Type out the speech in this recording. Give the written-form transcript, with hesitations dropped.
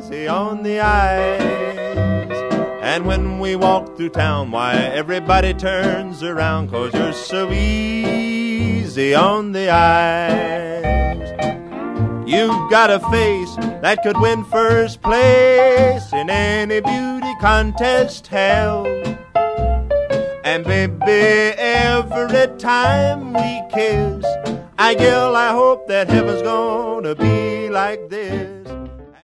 easy on the eyes. And when we walk through town, why, everybody turns around, 'cause you're so easy on the eyes. You've got a face that could win first place in any beauty contest held. And baby, every time we kiss, I hope that heaven's gonna be like this.